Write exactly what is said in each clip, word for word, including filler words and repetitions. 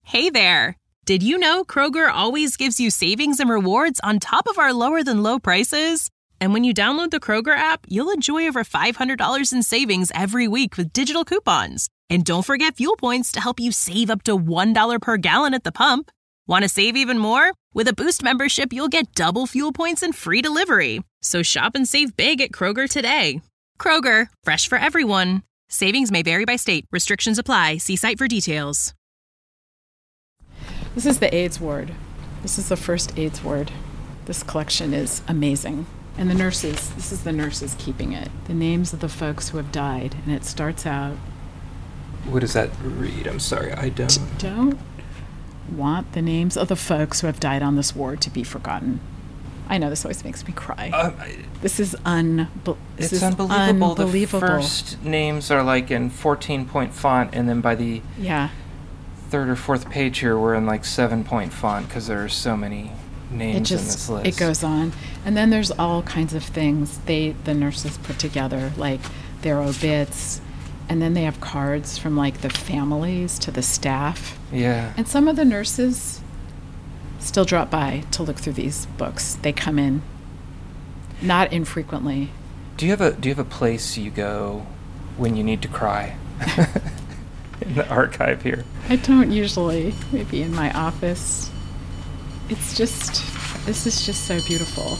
Hey there! Did you know Kroger always gives you savings and rewards on top of our lower-than-low prices? And when you download the Kroger app, you'll enjoy over five hundred dollars in savings every week with digital coupons. And don't forget fuel points to help you save up to one dollar per gallon at the pump. Want to save even more? With a Boost membership, you'll get double fuel points and free delivery. So shop and save big at Kroger today. Kroger, fresh for everyone. Savings may vary by state. Restrictions apply. See site for details. This is the AIDS ward. This is the first AIDS ward. This collection is amazing. And the nurses, this is the nurses keeping it. The names of the folks who have died. And it starts out... What does that read? I'm sorry, I don't... Don't want the names of the folks who have died on this ward to be forgotten. I know this always makes me cry. Um, I, this is, unbe- this it's is unbelievable. unbelievable. The first names are like in fourteen-point font, and then by the... Yeah. third or fourth page here, we're in like seven-point font because there are so many names it just, in this list. It goes on. And then there's all kinds of things they, the nurses put together, like their obits, and then they have cards from like the families to the staff. Yeah. And some of the nurses still drop by to look through these books. They come in, not infrequently. Do you have a Do you have a place you go when you need to cry? In the archive here. I don't usually. Maybe in my office. It's just, this is just so beautiful.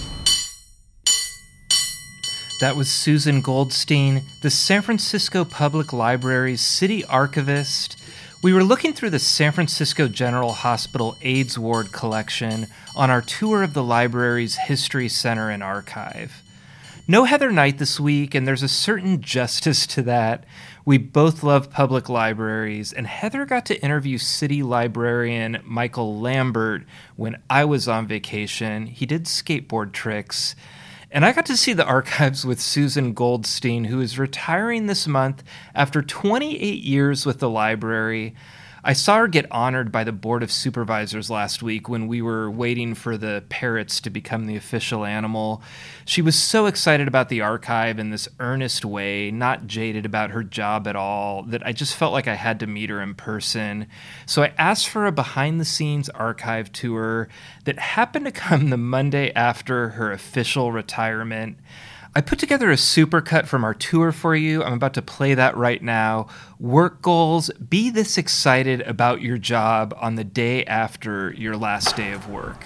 That was Susan Goldstein, the San Francisco Public Library's city archivist. We were looking through the San Francisco General Hospital AIDS Ward collection on our tour of the library's History Center and Archive. No Heather Knight this week, and there's a certain justice to that. We both love public libraries, and Heather got to interview city librarian Michael Lambert when I was on vacation. He did skateboard tricks. And I got to see the archives with Susan Goldstein, who is retiring this month after twenty-eight years with the library. I saw her get honored by the Board of Supervisors last week when we were waiting for the parrots to become the official animal. She was so excited about the archive in this earnest way, not jaded about her job at all, that I just felt like I had to meet her in person. So I asked for a behind-the-scenes archive tour that happened to come the Monday after her official retirement. I put together a supercut from our tour for you. I'm about to play that right now. Work goals. Be this excited about your job on the day after your last day of work.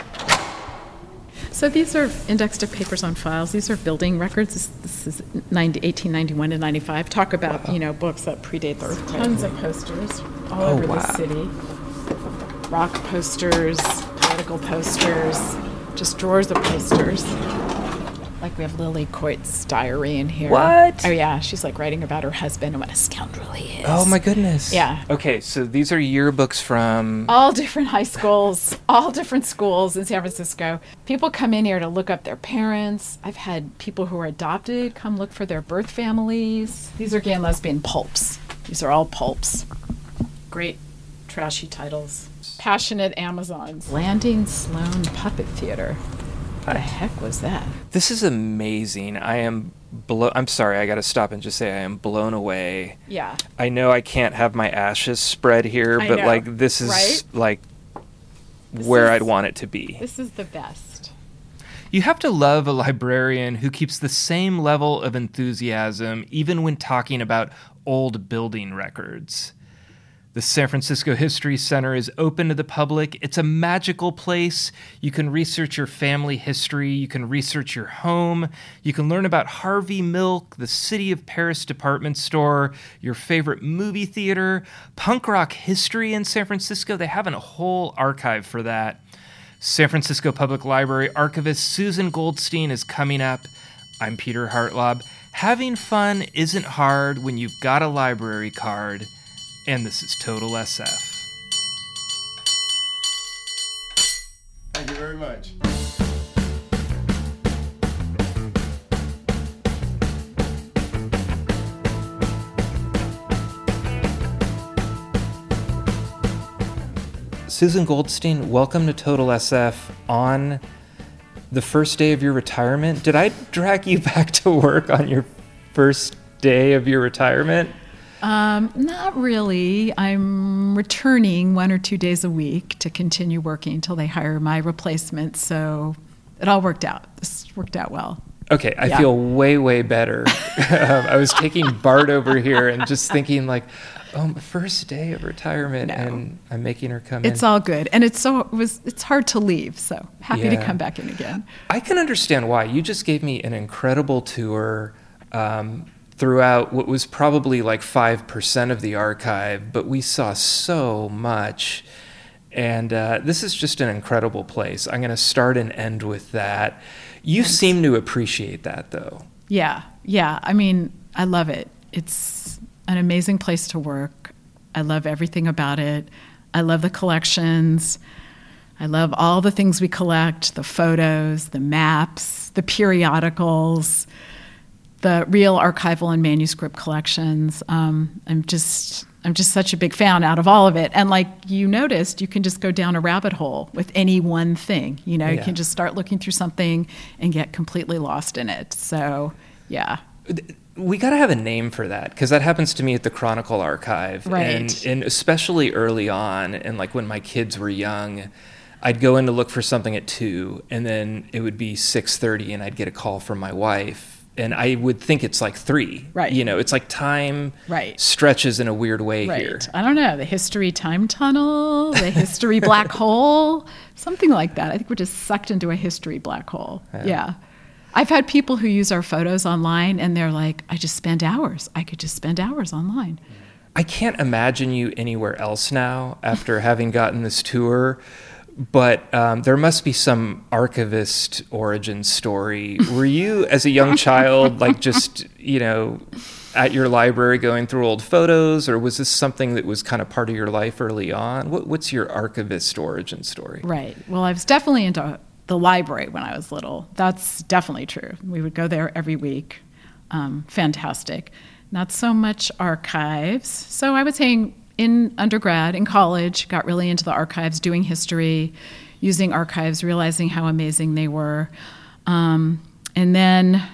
So these are indexed papers on files. These are building records. This, this is eighteen ninety-one to ninety-five. Talk about, wow. you know, books that predate the earthquake. Tons of posters all oh, over wow. the city. Rock posters, political posters, just drawers of posters. Like we have Lily Coit's diary in here. What? Oh, yeah. She's like writing about her husband and what a scoundrel he is. Oh, my goodness. Yeah. Okay, so these are yearbooks from... all different high schools, all different schools in San Francisco. People come in here to look up their parents. I've had people who are adopted come look for their birth families. These are gay and lesbian pulps. These are all pulps. Great trashy titles. Passionate Amazons. Landing Sloan Puppet Theater. What the heck was that? This is amazing. I am blown. I'm sorry, I got to stop and just say I am blown away. Yeah. I know I can't have my ashes spread here, I but know, like this is right? like this where is, I'd want it to be. This is the best. You have to love a librarian who keeps the same level of enthusiasm even when talking about old building records. The San Francisco History Center is open to the public. It's a magical place. You can research your family history. You can research your home. You can learn about Harvey Milk, the City of Paris department store, your favorite movie theater, punk rock history in San Francisco. They have a whole archive for that. San Francisco Public Library archivist Susan Goldstein is coming up. I'm Peter Hartlaub. Having fun isn't hard when you've got a library card. And this is Total S F. Thank you very much. Susan Goldstein, welcome to Total S F on the first day of your retirement. Did I drag you back to work on your first day of your retirement? Um, not really. I'm returning one or two days a week to continue working until they hire my replacement. So it all worked out. This worked out well. Okay, I Yeah. feel way, way better. um, I was taking Bart over here and just thinking like, oh, my first day of retirement, No. and I'm making her come in. It's all good, and it's so it was it's hard to leave. So happy to Yeah. come back in again. I can understand why. You just gave me an incredible tour um, throughout what was probably like five percent of the archive, but we saw so much. And uh, this is just an incredible place. I'm going to start and end with that. You Thanks. seem to appreciate that, though. Yeah, yeah. I mean, I love it. It's an amazing place to work. I love everything about it. I love the collections. I love all the things we collect, the photos, the maps, the periodicals, the real archival and manuscript collections. Um, I'm just I'm just such a big fan out of all of it. And like you noticed, you can just go down a rabbit hole with any one thing. You know, you Yeah. can just start looking through something and get completely lost in it. So, yeah. We got to have a name for that, because that happens to me at the Chronicle Archive. Right. And, and especially early on, and like when my kids were young, I'd go in to look for something at two, and then it would be six thirty, and I'd get a call from my wife. And I would think it's like three. Right. You know, it's like time Right. stretches in a weird way Right. here. I don't know, the history time tunnel, the history black hole, something like that. I think we're just sucked into a history black hole. Yeah. Yeah. I've had people who use our photos online and they're like, I just spend hours. I could just spend hours online. I can't imagine you anywhere else now after having gotten this tour. But um, there must be some archivist origin story. Were you, as a young child, like just, you know, at your library going through old photos, or was this something that was kind of part of your life early on? What, what's your archivist origin story? Right. Well, I was definitely into the library when I was little. That's definitely true. We would go there every week. Um, fantastic. Not so much archives. So I would say in undergrad, in college, got really into the archives, doing history, using archives, realizing how amazing they were. Um, and then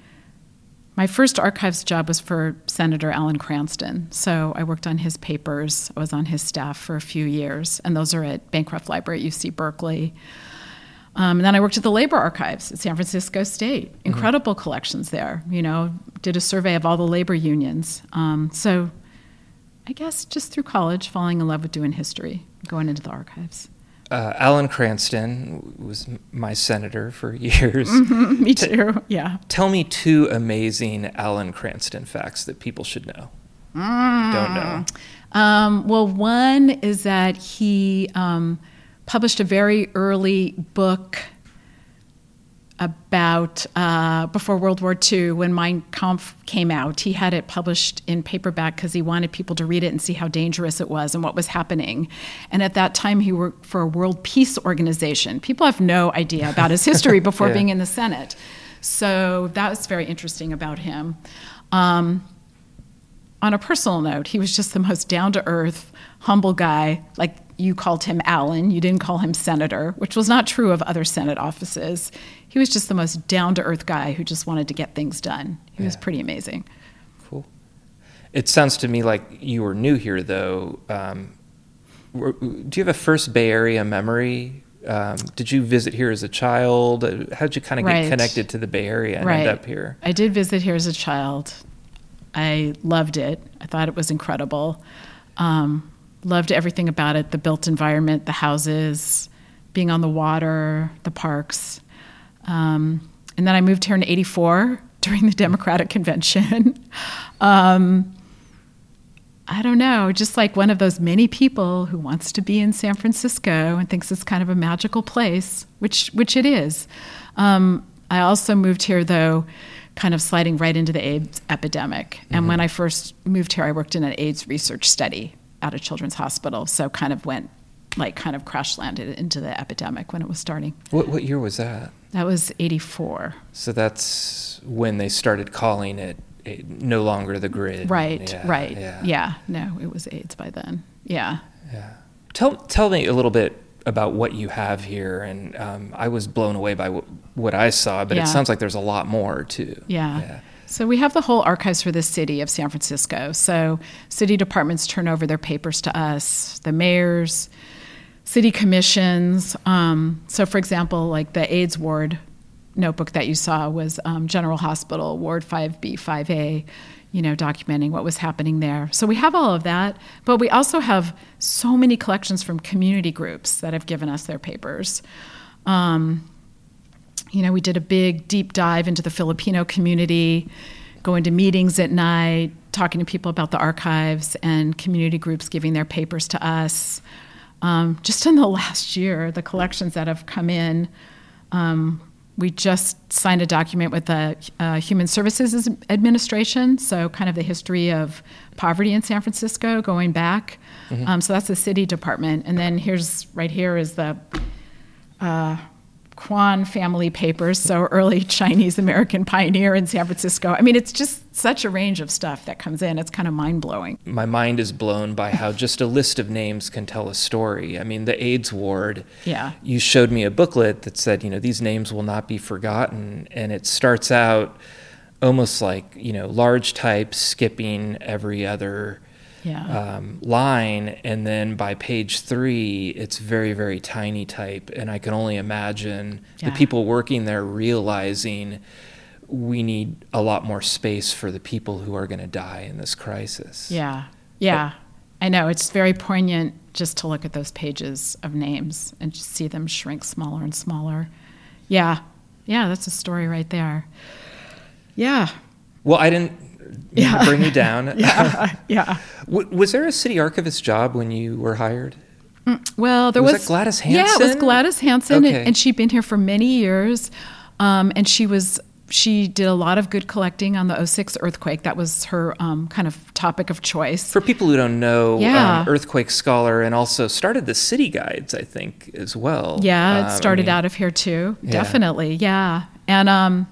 my first archives job was for Senator Alan Cranston. So I worked on his papers. I was on his staff for a few years, and those are at Bancroft Library at U C Berkeley. Um, and then I worked at the Labor Archives at San Francisco State. Incredible mm-hmm. collections there. You know, did a survey of all the labor unions. Um, so I guess just through college, falling in love with doing history, going into the archives. Uh, Alan Cranston was my senator for years. Mm-hmm, me too, yeah. Tell me two amazing Alan Cranston facts that people should know. Mm. Don't know. Um, well, one is that he um, published a very early book about uh, before World War Two, when Mein Kampf came out. He had it published in paperback because he wanted people to read it and see how dangerous it was and what was happening. And at that time, he worked for a World Peace Organization. People have no idea about his history before yeah. being in the Senate. So that was very interesting about him. Um, on a personal note, he was just the most down-to-earth, humble guy. Like, you called him Alan, you didn't call him Senator, which was not true of other Senate offices. He was just the most down-to-earth guy who just wanted to get things done. He yeah. was pretty amazing. Cool. It sounds to me like you were new here, though. Um, were, do you have a first Bay Area memory? Um, did you visit here as a child? How did you kind of right. get connected to the Bay Area and right. end up here? I did visit here as a child. I loved it. I thought it was incredible. Um, loved everything about it, the built environment, the houses, being on the water, the parks. Um, and then I moved here in eighty-four during the Democratic Convention. um, I don't know, just like one of those many people who wants to be in San Francisco and thinks it's kind of a magical place, which which it is. Um, I also moved here, though, kind of sliding right into the AIDS epidemic. And mm-hmm. when I first moved here, I worked in an AIDS research study at a children's hospital, so kind of went, like, kind of crash landed into the epidemic when it was starting. What what year was that? That was eighty-four. So that's when they started calling it no longer the grid. Right, yeah, right. Yeah. yeah, no, it was AIDS by then. Yeah. Yeah. Tell tell me a little bit about what you have here. And um, I was blown away by what, what I saw, but yeah. it sounds like there's a lot more too. Yeah. yeah. So we have the whole archives for the city of San Francisco. So city departments turn over their papers to us, the mayors, city commissions. Um, so for example, like the AIDS ward notebook that you saw was um, General Hospital, Ward five B, five A, you know, documenting what was happening there. So we have all of that, but we also have so many collections from community groups that have given us their papers. Um, you know, we did a big deep dive into the Filipino community, going to meetings at night, talking to people about the archives and community groups giving their papers to us. Um, just in the last year, the collections that have come in, um, we just signed a document with the uh, Human Services Administration, so kind of the history of poverty in San Francisco going back. Mm-hmm. Um, so that's the city department. And then here's, right here is the uh, Kwan family papers, so early Chinese-American pioneer in San Francisco. I mean, it's just such a range of stuff that comes in. It's kind of mind-blowing. My mind is blown by how just a list of names can tell a story. I mean, the AIDS ward, yeah. You showed me a booklet that said, you know, these names will not be forgotten, and it starts out almost like, you know, large type skipping every other Yeah. Um, line, and then by page three, it's very, very tiny type, and I can only imagine yeah. the people working there realizing we need a lot more space for the people who are going to die in this crisis. Yeah, yeah, but, I know. It's very poignant just to look at those pages of names and just see them shrink smaller and smaller. Yeah, yeah, that's a story right there. Yeah. Well, I didn't Yeah. bring you down. yeah, yeah. W- was there a city archivist job when you were hired? Well, there was. Was, was that Gladys Hansen? Yeah, it was Gladys Hansen, okay. and, and she'd been here for many years, um, and she was she did a lot of good collecting on the oh six earthquake. That was her um, kind of topic of choice. For people who don't know, yeah. um, earthquake scholar, and also started the city guides, I think, as well. Yeah, it um, started I mean, out of here too. Yeah. Definitely, yeah, and um,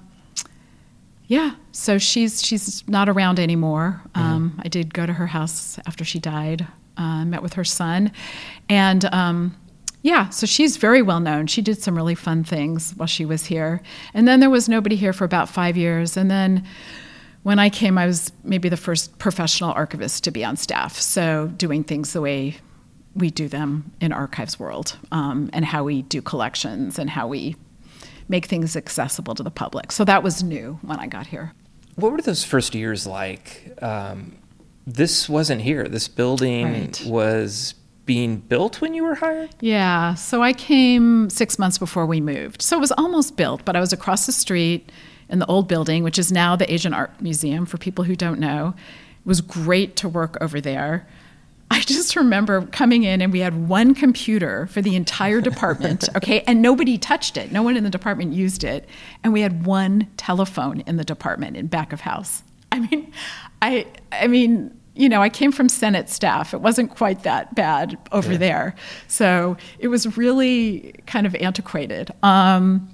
yeah. So she's she's not around anymore. Um, mm-hmm. I did go to her house after she died. Uh, met with her son, and um, yeah, so she's very well known. She did some really fun things while she was here, and then there was nobody here for about five years, and then when I came, I was maybe the first professional archivist to be on staff. So doing things the way we do them in archives world, um, and how we do collections and how we make things accessible to the public. So that was new when I got here. What were those first years like? Um, this wasn't here. This building right. was being built when you were hired? Yeah. So I came six months before we moved. So it was almost built, but I was across the street in the old building, which is now the Asian Art Museum, for people who don't know. It was great to work over there. I just remember coming in and we had one computer for the entire department, okay, and nobody touched it. No one in the department used it. And we had one telephone in the department in back of house. I mean, I I mean, you know, I came from Senate staff. It wasn't quite that bad over yeah. there. So it was really kind of antiquated. Um,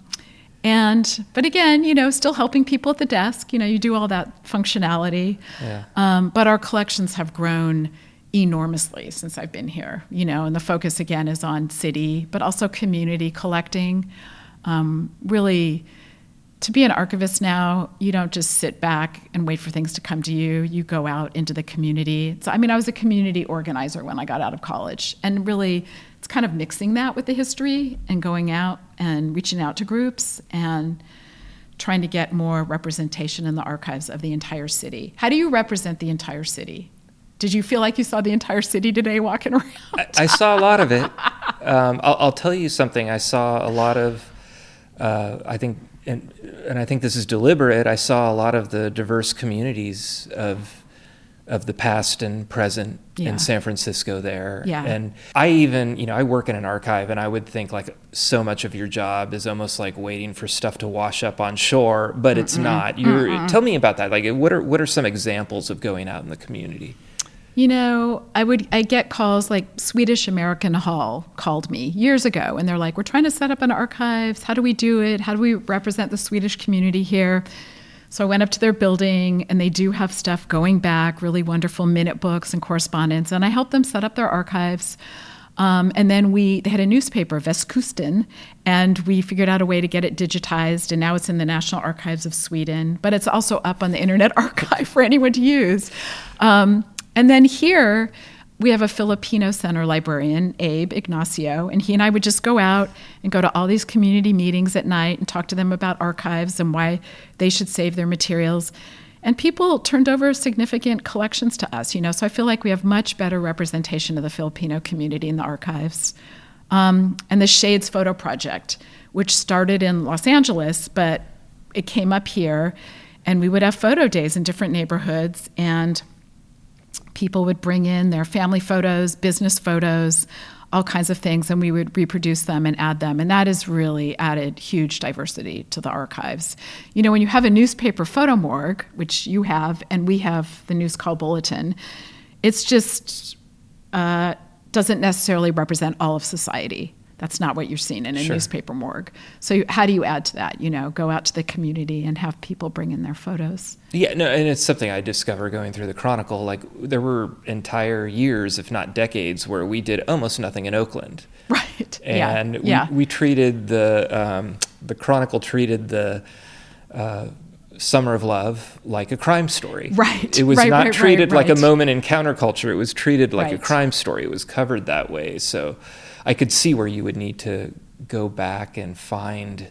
and, but again, you know, still helping people at the desk. You know, you do all that functionality. Yeah. Um, but our collections have grown enormously since I've been here, you know, and the focus again is on city, but also community collecting. Um, really, to be an archivist now, you don't just sit back and wait for things to come to you. You go out into the community. So, I mean, I was a community organizer when I got out of college, and really, it's kind of mixing that with the history and going out and reaching out to groups and trying to get more representation in the archives of the entire city. How do you represent the entire city? Did you feel like you saw the entire city today walking around? I, I saw a lot of it. Um, I'll, I'll tell you something. I saw a lot of, uh, I think, and, and I think this is deliberate, I saw a lot of the diverse communities of of the past and present yeah. in San Francisco there. Yeah. And I even, you know, I work in an archive, and I would think like so much of your job is almost like waiting for stuff to wash up on shore, but Mm-mm. it's not. You're, Mm-mm. Tell me about that. Like, what are what are some examples of going out in the community? You know, I would I get calls like Swedish American Hall called me years ago, and they're like, we're trying to set up an archives. How do we do it? How do we represent the Swedish community here? So I went up to their building, and they do have stuff going back, really wonderful minute books and correspondence, and I helped them set up their archives. Um, and then we they had a newspaper, Västkusten, and we figured out a way to get it digitized, and now it's in the National Archives of Sweden, but it's also up on the Internet Archive for anyone to use. Um, and then here, we have a Filipino Center librarian, Abe Ignacio, and he and I would just go out and go to all these community meetings at night and talk to them about archives and why they should save their materials. And people turned over significant collections to us, you know, so I feel like we have much better representation of the Filipino community in the archives. Um, and the Shades Photo Project, which started in Los Angeles, but it came up here, and we would have photo days in different neighborhoods, and people would bring in their family photos, business photos, all kinds of things, and we would reproduce them and add them. And that has really added huge diversity to the archives. You know, when you have a newspaper photo morgue, which you have, and we have the News Call Bulletin, it's just uh, doesn't necessarily represent all of society. That's not what you're seeing in a Sure. newspaper morgue. So you, how do you add to that? You know, go out to the community and have people bring in their photos. Yeah, no, and it's something I discovered going through the Chronicle. Like, there were entire years, if not decades, where we did almost nothing in Oakland. Right. And yeah. we, yeah. we treated the, um, the Chronicle treated the uh, Summer of Love like a crime story. Right. It was right, not right, treated right, like a right. moment in counterculture. It was treated like Right. a crime story. It was covered that way. So I could see where you would need to go back and find,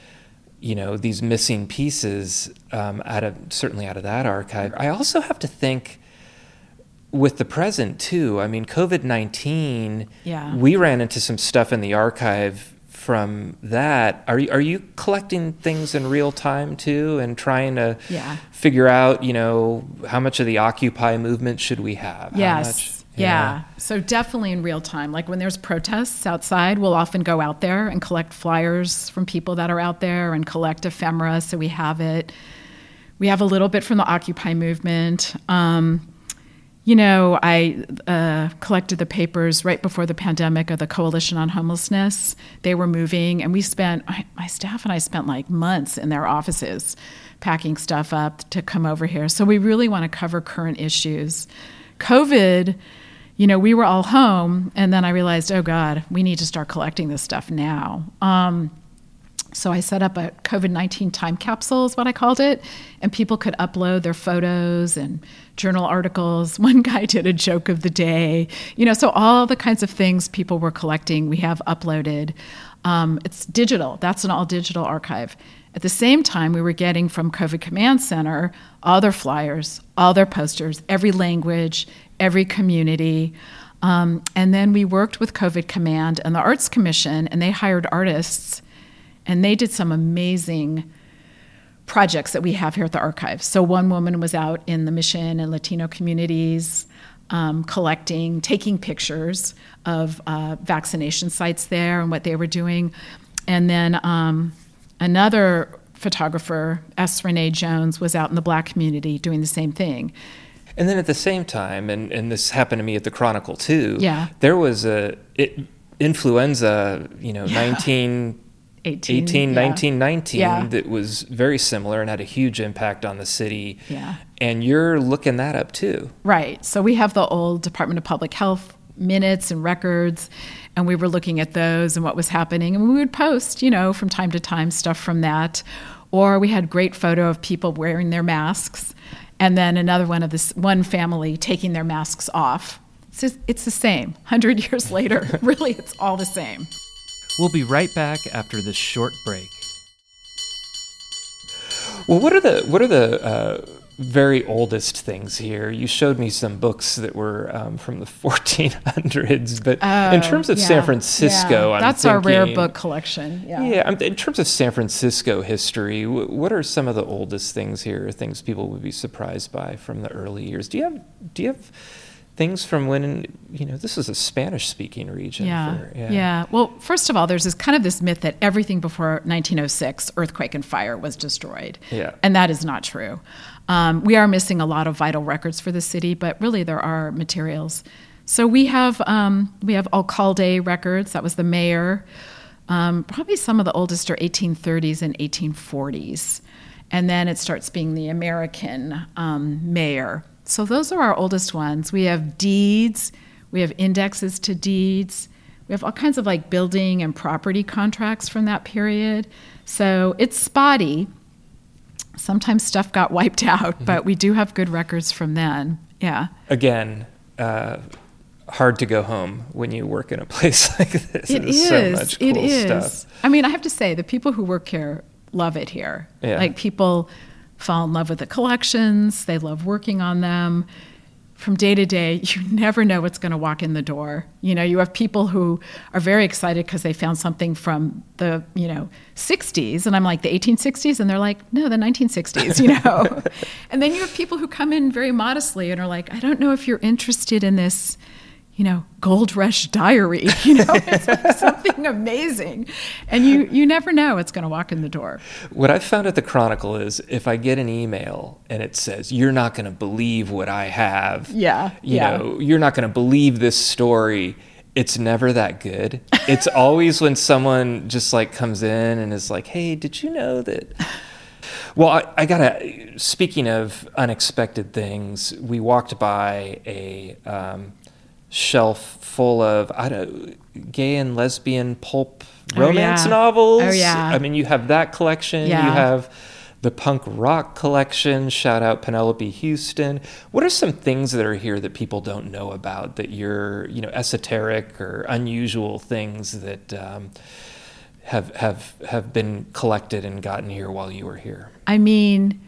you know, these missing pieces um, out of certainly out of that archive. I also have to think with the present too. I mean, COVID nineteen. Yeah. We ran into some stuff in the archive from that. Are you are you collecting things in real time too, and trying to Yeah. figure out, you know, how much of the Occupy movement should we have? How Yes. much- Yeah. So definitely in real time. Like when there's protests outside, we'll often go out there and collect flyers from people that are out there and collect ephemera so we have it. We have a little bit from the Occupy movement. Um, you know, I uh, collected the papers right before the pandemic of the Coalition on Homelessness. They were moving, and we spent, my staff and I spent like months in their offices packing stuff up to come over here. So we really want to cover current issues. COVID, you know, we were all home, and then I realized, oh God, we need to start collecting this stuff now. Um, so I set up a COVID nineteen time capsule is what I called it, and people could upload their photos and journal articles. One guy did a joke of the day, you know, so all the kinds of things people were collecting, we have uploaded. Um, it's digital. That's an all digital archive. At the same time, we were getting from COVID Command Center all their flyers, all their posters, every language, every community. Um, and then we worked with COVID Command and the Arts Commission, and they hired artists, and they did some amazing projects that we have here at the archive. So one woman was out in the Mission and Latino communities um, collecting, taking pictures of uh, vaccination sites there and what they were doing. And then um, another photographer, S. Renee Jones, was out in the Black community doing the same thing. And then at the same time, and, and this happened to me at the Chronicle too, Yeah. there was a it, influenza, you know, Yeah. nineteen eighteen, eighteen, yeah. nineteen nineteen, Yeah. that was very similar and had a huge impact on the city. Yeah. And you're looking that up too. Right. So we have the old Department of Public Health minutes and records, and we were looking at those and what was happening. And we would post, you know, from time to time stuff from that. Or we had great photo of people wearing their masks, and then another one of this one family taking their masks off. It's, just, it's the same. one hundred years later, really, it's all the same. We'll be right back after this short break. Well, what are the what are the uh, very oldest things here? You showed me some books that were um, from the fourteen hundreds, but Oh, in terms of yeah, San Francisco, yeah. I'm That's thinking, our rare book collection. Yeah. Yeah, I'm- in terms of San Francisco history, wh- what are some of the oldest things here? Things people would be surprised by from the early years. Do you have do you have things from when, you know, this is a Spanish-speaking region? Yeah, for, yeah. Well, first of all, there's this kind of this myth that everything before nineteen oh six, earthquake and fire, was destroyed. Yeah. And that is not true. Um, we are missing a lot of vital records for the city, but really there are materials. So we have um, we have Alcalde records. That was the mayor. Um, probably some of the oldest are eighteen thirties and eighteen forties. And then it starts being the American um, mayor. So those are our oldest ones. We have deeds. We have indexes to deeds. We have all kinds of like building and property contracts from that period. So it's spotty. Sometimes stuff got wiped out, mm-hmm. but we do have good records from then. Yeah. Again, uh, hard to go home when you work in a place like this. It There's is. so much cool it is. stuff. I mean, I have to say, the people who work here love it here. Yeah. Like, people fall in love with the collections. They love working on them. From day to day, you never know what's going to walk in the door. You know, you have people who are very excited because they found something from the, you know, sixties. And I'm like, the eighteen sixties? And they're like, no, the nineteen sixties, you know. And then you have people who come in very modestly and are like, I don't know if you're interested in this, you know, Gold Rush diary. You know, it's like something amazing. And you, you never know what's going to walk in the door. What I've found at the Chronicle is if I get an email and it says, you're not going to believe what I have. Yeah. You yeah. know, you're not going to believe this story. It's never that good. It's always when someone just like comes in and is like, hey, did you know that? Well, I, I gotta, speaking of unexpected things, we walked by a, um, shelf full of I don't gay and lesbian pulp romance oh, yeah. novels. Oh yeah. I mean, you have that collection. Yeah. You have the punk rock collection. Shout out Penelope Houston. What are some things that are here that people don't know about that you're, you know, esoteric or unusual things that um, have have have been collected and gotten here while you were here? I mean,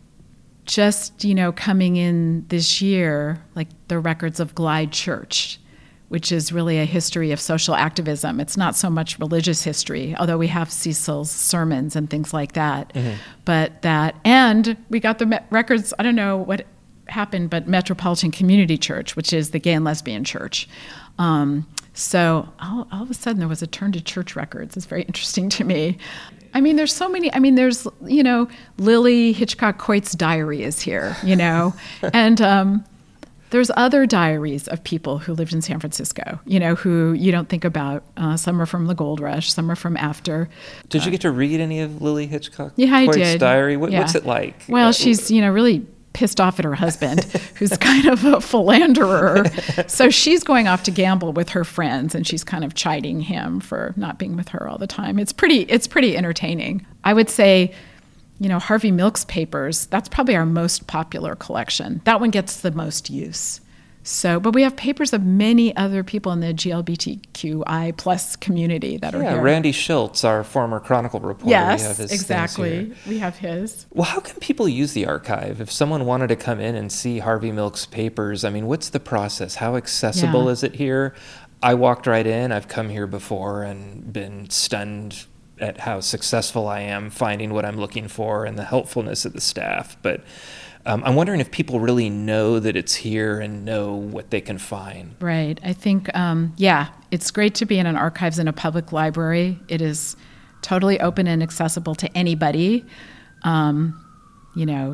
just, you know, coming in this year, like the records of Glide Church, which is really a history of social activism. It's not so much religious history, although we have Cecil's sermons and things like that. Mm-hmm. But that, and we got the me- records, I don't know what happened, but Metropolitan Community Church, which is the gay and lesbian church. Um, so all, all of a sudden there was a turn to church records. It's very interesting to me. I mean, there's so many, I mean, there's, you know, Lily Hitchcock Coit's diary is here, you know, and um, there's other diaries of people who lived in San Francisco, you know, who you don't think about. Uh, some are from the Gold Rush, some are from after. Did uh, you get to read any of Lily Hitchcock yeah, I Coit's did. diary? What, yeah. What's it like? Well, uh, she's, you know, really pissed off at her husband, who's kind of a philanderer. So she's going off to gamble with her friends, and she's kind of chiding him for not being with her all the time. It's pretty, it's pretty entertaining. I would say, you know, Harvey Milk's papers, that's probably our most popular collection. That one gets the most use. So, but we have papers of many other people in the G L B T Q I plus community that are yeah, here. Randy Schultz, our former Chronicle reporter. Yes, we have his exactly. We have his. Well, how can people use the archive? If someone wanted to come in and see Harvey Milk's papers, I mean, what's the process? How accessible Yeah. is it here? I walked right in. I've come here before and been stunned at how successful I am finding what I'm looking for and the helpfulness of the staff. But Um, I'm wondering if people really know that it's here and know what they can find. Right. I think, um, yeah, it's great to be in an archives in a public library. It is totally open and accessible to anybody, um, you know,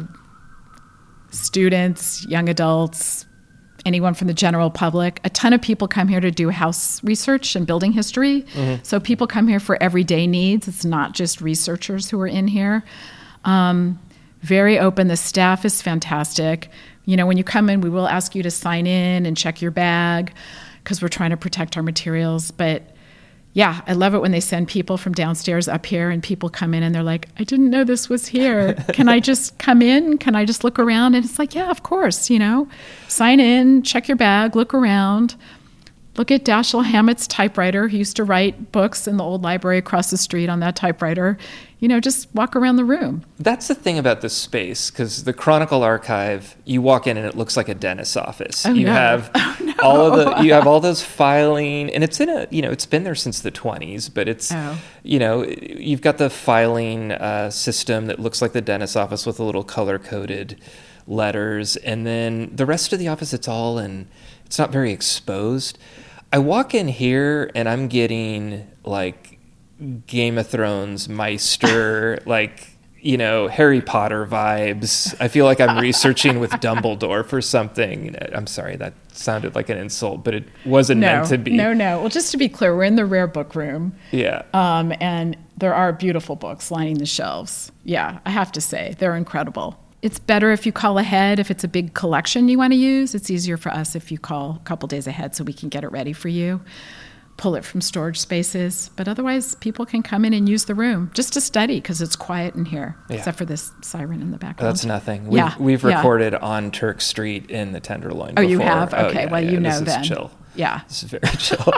students, young adults, anyone from the general public. A ton of people come here to do house research and building history. Mm-hmm. So people come here for everyday needs. It's not just researchers who are in here. Um, Very open. The staff is fantastic. You know, when you come in, we will ask you to sign in and check your bag because we're trying to protect our materials. But yeah, I love it when they send people from downstairs up here and people come in and they're like, I didn't know this was here. Can I just come in? Can I just look around? And it's like, yeah, of course, you know, sign in, check your bag, look around. Look at Dashiell Hammett's typewriter. He used to write books in the old library across the street on that typewriter. You know, just walk around the room. That's the thing about this space, because the Chronicle archive, you walk in and it looks like a dentist's office. Oh, you no. have oh, no. all of the, you have all those filing, and it's in a, you know, it's been there since the twenties, but it's, oh. you know, you've got the filing uh, system that looks like the dentist's office with a little color-coded letters, and then the rest of the office, it's all in, it's not very exposed. I walk in here and I'm getting like Game of Thrones, Meister, like, you know, Harry Potter vibes. I feel like I'm researching with Dumbledore for something. I'm sorry, that sounded like an insult, but it wasn't no, meant to be. No, no. Well, just to be clear, we're in the rare book room. Yeah. Um, and there are beautiful books lining the shelves. Yeah, I have to say, they're incredible. It's better if you call ahead. If it's a big collection you want to use, it's easier for us if you call a couple days ahead so we can get it ready for you. pull it from storage spaces. But otherwise, people can come in and use the room just to study because it's quiet in here, Yeah. except for this siren in the background. That's nothing. We've, Yeah, we've yeah. recorded on Turk Street in the Tenderloin Oh, before. you have? Oh, Okay, yeah, well, yeah, you know this then. Is chill. Yeah. This is very chill.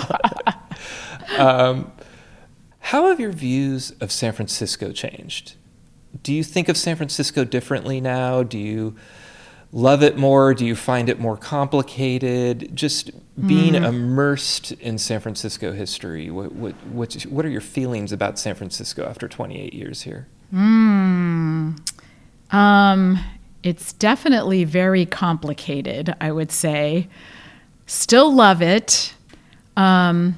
um, how have your views of San Francisco changed? Do you think of San Francisco differently now? Do you love it more? Do you find it more complicated? Just being mm. immersed in San Francisco history, what, what, what, what are your feelings about San Francisco after twenty-eight years here? Mm. Um, it's definitely very complicated, I would say. Still love it. Um,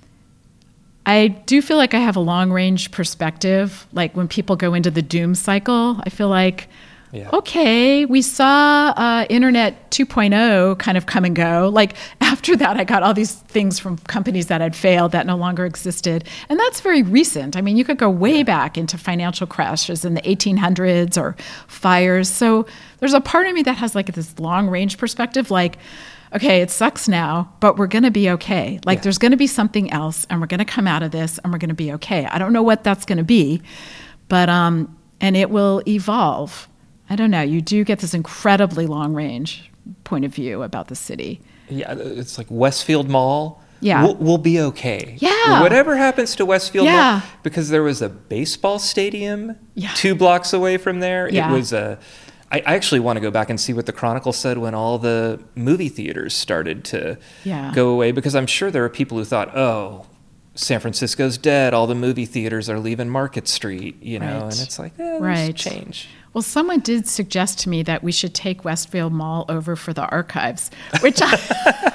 I do feel like I have a long-range perspective. Like when people go into the doom cycle, I feel like, yeah. okay, we saw uh, Internet two point oh kind of come and go. Like after that, I got all these things from companies that had failed that no longer existed. And that's very recent. I mean, you could go way yeah. back into financial crashes in the eighteen hundreds or fires. So there's a part of me that has like this long-range perspective, like, okay, it sucks now, but we're going to be okay. Like yeah. there's going to be something else and we're going to come out of this and we're going to be okay. I don't know what that's going to be, but, um, and it will evolve. I don't know. You do get this incredibly long range point of view about the city. Yeah. It's like Westfield Mall. Yeah. We'll, we'll be okay. Yeah. Whatever happens to Westfield yeah. Mall, because there was a baseball stadium yeah. two blocks away from there. Yeah. It was a, I actually want to go back and see what the Chronicle said when all the movie theaters started to yeah. go away, because I'm sure there are people who thought, oh, San Francisco's dead. All the movie theaters are leaving Market Street, you know, right. and it's like, eh, right. change. Well, someone did suggest to me that we should take Westfield Mall over for the archives, which I,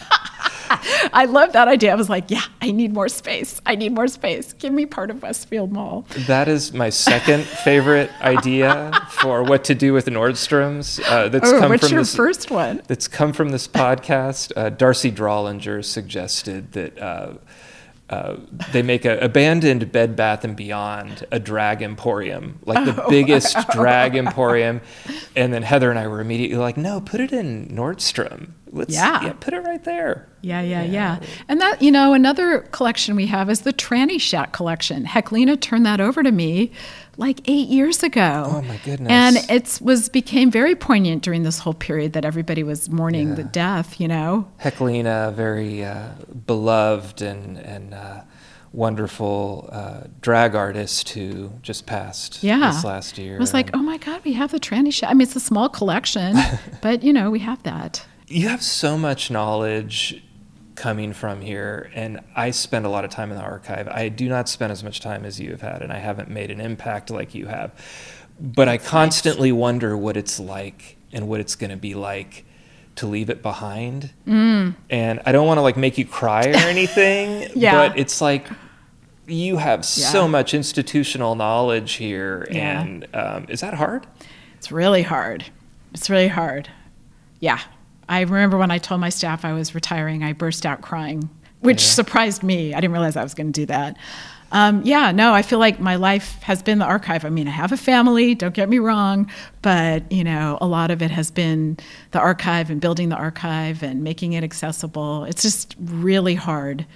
I love that idea. I was like, yeah, I need more space. I need more space. Give me part of Westfield Mall. That is my second favorite idea for what to do with Nordstrom's. Uh, that's oh, come what's from your this, first one? That's come from this podcast. Uh, Darcy Drollinger suggested that uh, uh, they make a abandoned Bed Bath and Beyond a drag emporium, like the oh, biggest oh. drag emporium. And then Heather and I were immediately like, no, put it in Nordstrom. Let's yeah. yeah, put it right there. Yeah, yeah, yeah, yeah. And that, you know, another collection we have is the Tranny Shack collection. Heklina turned that over to me like eight years ago. Oh my goodness. And it was became very poignant during this whole period that everybody was mourning yeah. the death, you know. Heklina, very uh, beloved and, and uh, wonderful uh, drag artist who just passed yeah. this last year. I was like, oh my God, we have the Tranny Shack. I mean, it's a small collection, but, you know, we have that. You have so much knowledge coming from here, and I spend a lot of time in the archive. I do not spend as much time as you have had, and I haven't made an impact like you have. But That's I constantly nice. wonder what it's like and what it's going to be like to leave it behind. Mm. And I don't want to like make you cry or anything, yeah. but it's like you have yeah. so much institutional knowledge here, yeah. and um, is that hard? It's really hard. It's really hard. Yeah. I remember when I told my staff I was retiring, I burst out crying, which yeah. surprised me. I didn't realize I was going to do that. Um, yeah, no, I feel like my life has been the archive. I mean, I have a family, don't get me wrong, but, you know, a lot of it has been the archive and building the archive and making it accessible. It's just really hard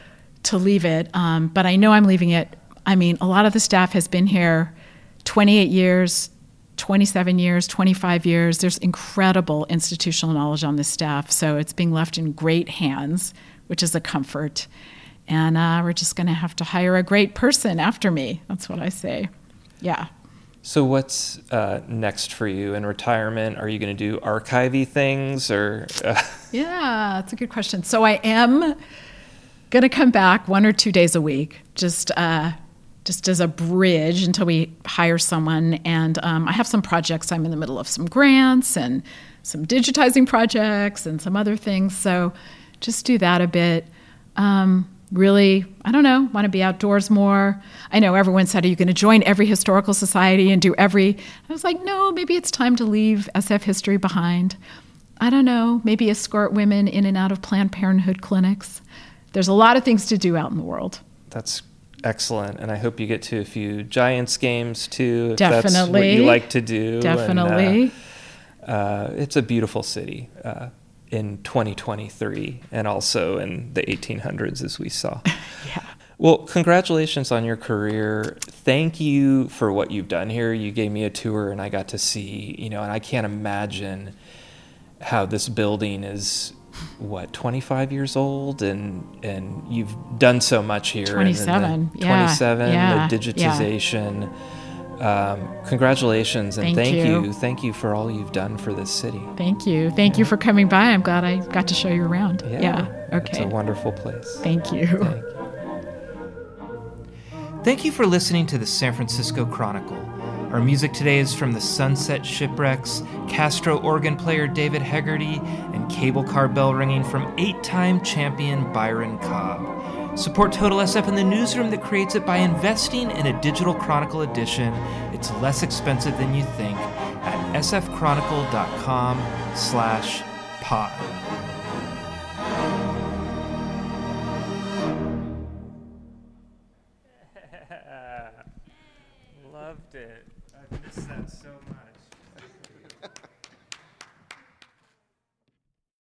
to leave it. Um, but I know I'm leaving it. I mean, a lot of the staff has been here twenty-eight years, twenty-seven years, twenty-five years. There's incredible institutional knowledge on this staff. So it's being left in great hands, which is a comfort. And uh, we're just going to have to hire a great person after me. That's what I say. Yeah. So what's uh, next for you in retirement? Are you going to do archivy things or? Uh... Yeah, that's a good question. So I am going to come back one or two days a week, just uh, just as a bridge until we hire someone. And um, I have some projects. I'm in the middle of some grants and some digitizing projects and some other things. So just do that a bit. Um, really, I don't know, want to be outdoors more. I know everyone said, are you going to join every historical society and do every... I was like, no, maybe it's time to leave S F history behind. I don't know, maybe escort women in and out of Planned Parenthood clinics. There's a lot of things to do out in the world. That's excellent, and I hope you get to a few Giants games too, if Definitely. that's what you like to do. Definitely. And, uh, uh, it's a beautiful city. Uh, in twenty twenty-three and also in the eighteen hundreds, as we saw. Yeah. Well, congratulations on your career. Thank you for what you've done here. You gave me a tour and I got to see, you know, and I can't imagine how this building is, what, twenty-five years old, and and you've done so much here. twenty-seven, the, yeah. twenty-seven, yeah. the digitization. Yeah. Um, congratulations, and thank, thank you. you. Thank you for all you've done for this city. Thank you. Thank yeah. you for coming by. I'm glad I got to show you around. Yeah. yeah. Okay. It's a wonderful place. Thank you. Thank you. Thank you for listening to the San Francisco Chronicle. Our music today is from the Sunset Shipwrecks, Castro organ player David Hegarty, and cable car bell ringing from eight-time champion Byron Cobb. Support Total S F and the newsroom that creates it by investing in a digital Chronicle edition. It's less expensive than you think at sfchronicle.com slash pod.